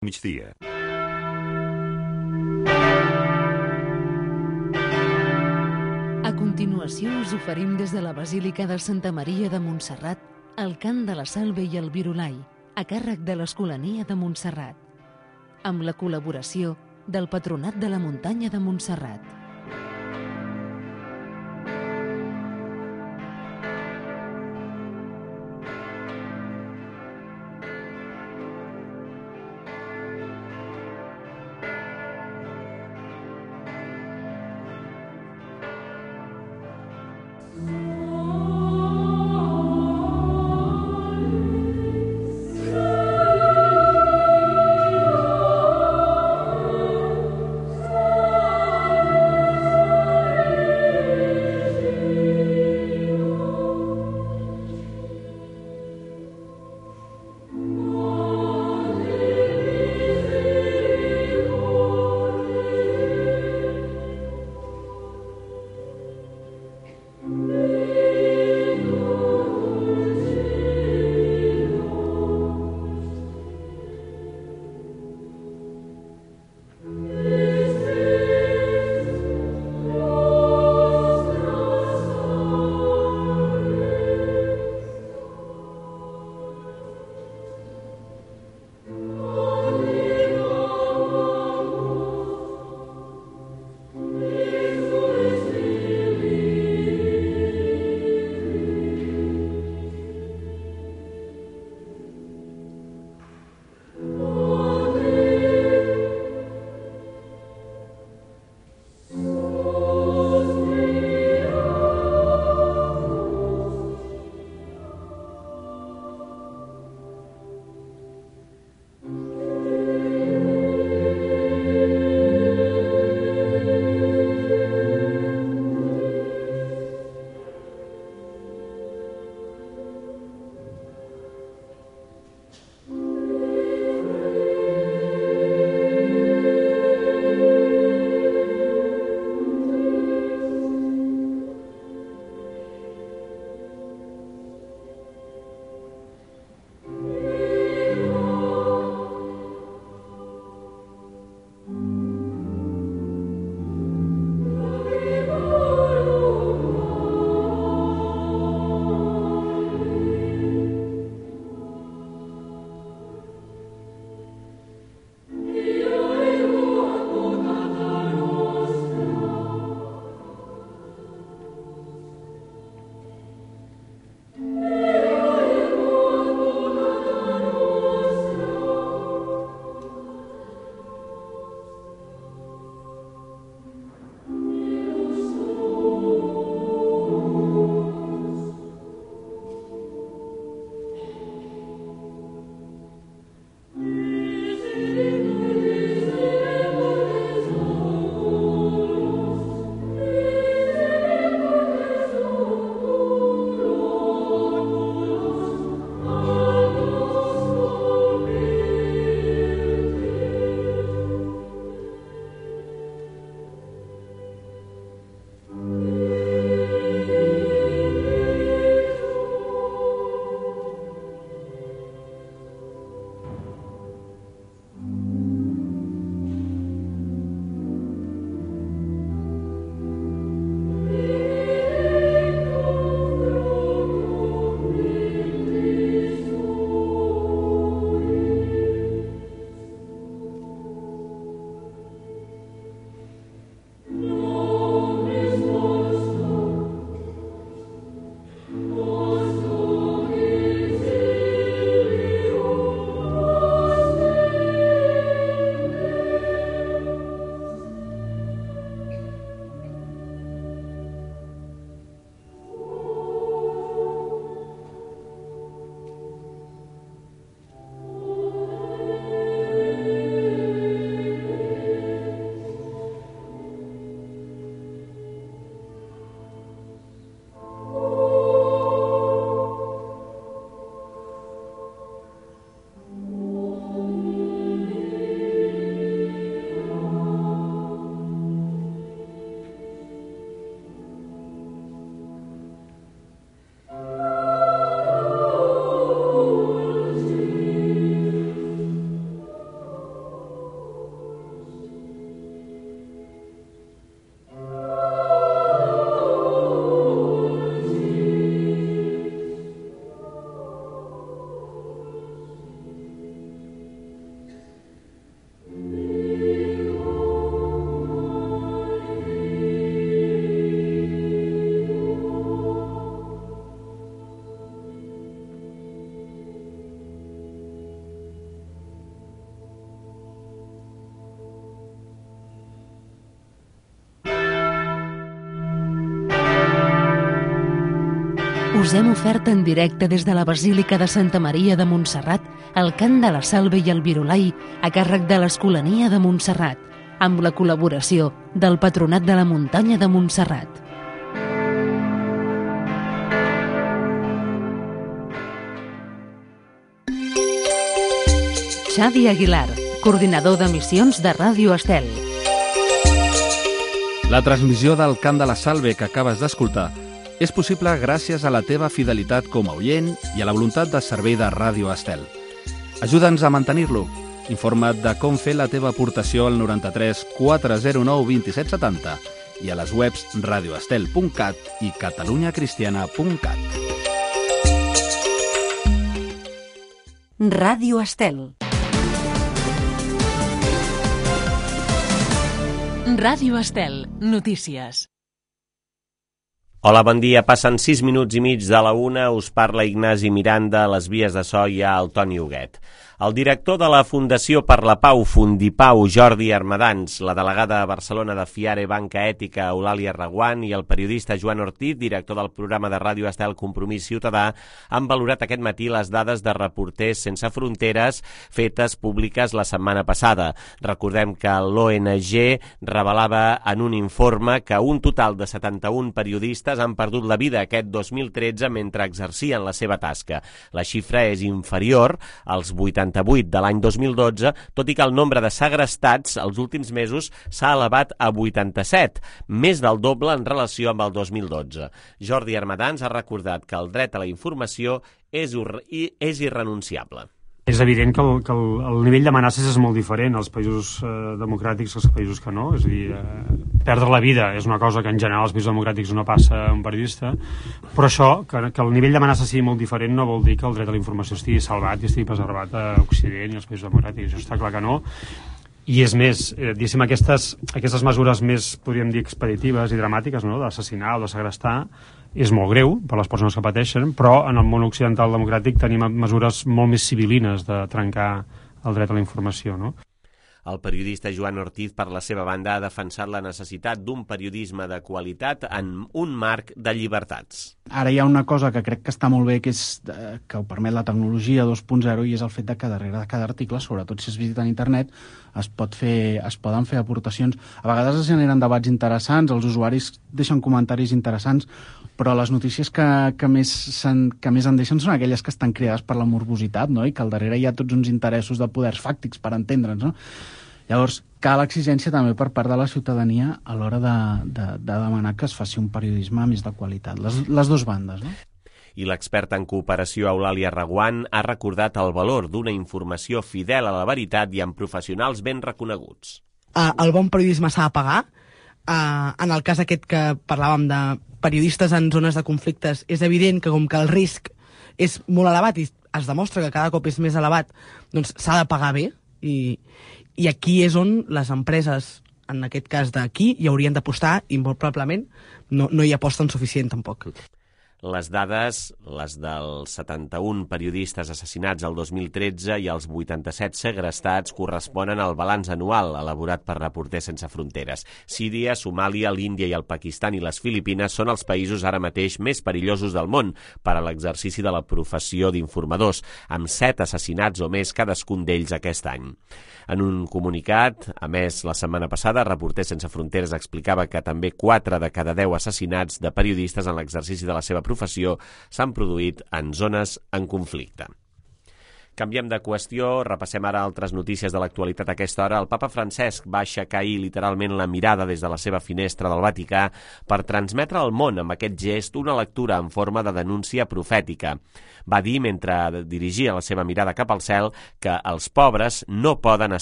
migdia. A continuació us oferim des de la Basílica de Santa Maria de Montserrat el cant de la Salve i el Virulai, a càrrec de l'Escolania de Montserrat, amb la col·laboració del Patronat de la Muntanya de Montserrat. us hem ofert en directe des de la Basílica de Santa Maria de Montserrat el cant de la Salve i el Virolai a càrrec de l'Escolania de Montserrat, amb la col·laboració del Patronat de la Muntanya de Montserrat. Xavi Aguilar, coordinador d'emissions de Ràdio Estel. La transmissió del cant de la Salve que acabes d'escoltar és possible gràcies a la teva fidelitat com a oient i a la voluntat de servei de Ràdio Estel. Ajuda'ns a mantenir-lo. Informa't de com fer la teva aportació al 93 409 2770 i a les webs radioestel.cat i catalunyacristiana.cat. Ràdio Estel. Ràdio Estel, notícies. Hola, bon dia. Passen 6 minuts i mig de la 1. Us parla Ignasi Miranda. A les vies de so hi ha el Toni Huguet. El director de la Fundació per la Pau, Fundipau, Jordi Armadans, la delegada a Barcelona de Fiare Banca Ètica, Eulàlia Reguant, i el periodista Joan Ortiz, director del programa de Ràdio Estel Compromís Ciutadà, han valorat aquest matí les dades de Reporters Sense Fronteres fetes públiques la setmana passada. Recordem que l'ONG revelava en un informe que un total de 71 periodistes han perdut la vida aquest 2013 mentre exercien la seva tasca. La xifra és inferior als 88 de l'any 2012, tot i que el nombre de segrestats els últims mesos s'ha elevat a 87, més del doble en relació amb el 2012. Jordi Armadans ha recordat que el dret a la informació és irrenunciable. És evident que el nivell d'amenaces és molt diferent als països democràtics que als països que no. És a dir, perdre la vida és una cosa que en general als països democràtics no passa a un periodista, però això, que el nivell d'amenaça sigui molt diferent, no vol dir que el dret a la informació estigui salvat i estigui preservat a Occident i als països democràtics. Això està clar que no. I és més, diguéssim, aquestes mesures més, podríem dir, expeditives i dramàtiques, no?, d'assassinar o de segrestar, és molt greu per a les persones que pateixen, però en el món occidental democràtic tenim mesures molt més civilines de trencar el dret a la informació, no? El periodista Joan Ortiz, per la seva banda, ha defensat la necessitat d'un periodisme de qualitat en un marc de llibertats. Ara hi ha una cosa que crec que està molt bé, que ho permet la tecnologia 2.0, i és el fet de que darrere de cada article, sobretot si es visita en internet, es poden fer aportacions. A vegades es generen debats interessants, els usuaris deixen comentaris interessants, però les notícies que més en deixen són aquelles que estan creades per la morbositat, no?, i que al darrere hi ha tots uns interessos de poders fàctics, per entendre'ns, no? Llavors, cal exigència també per part de la ciutadania a l'hora de demanar que es faci un periodisme més de qualitat. Les dues bandes, no? I l'experta en cooperació Eulàlia Reguant ha recordat el valor d'una informació fidel a la veritat i amb professionals ben reconeguts. El bon periodisme s'ha de pagar. En el cas aquest que parlàvem de periodistes en zones de conflictes, és evident que com que el risc és molt elevat i es demostra que cada cop és més elevat, doncs s'ha de pagar bé, i aquí és on les empreses, en aquest cas d'aquí, hi haurien d'apostar, i molt probablement no hi aposten suficient tampoc. Les dades, les dels 71 periodistes assassinats el 2013 i els 87 segrestats, corresponen al balanç anual elaborat per Reporters Sense Fronteres. Síria, Somàlia, l'Índia i el Pakistan i les Filipines són els països ara mateix més perillosos del món per a l'exercici de la professió d'informadors, amb 7 assassinats o més cadascun d'ells aquest any. En un comunicat, a més, la setmana passada, Reporters Sense Fronteres explicava que també 4 de cada 10 assassinats de periodistes en l'exercici de la seva professió s'han produït en zones en conflicte. Canviem de qüestió, repassem ara altres notícies de l'actualitat a aquesta hora. El papa Francesc va aixecar ahir literalment la mirada des de la seva finestra del Vaticà per transmetre al món amb aquest gest una lectura en forma de denúncia profètica. Va dir, mentre dirigia la seva mirada cap al cel, que els pobres no poden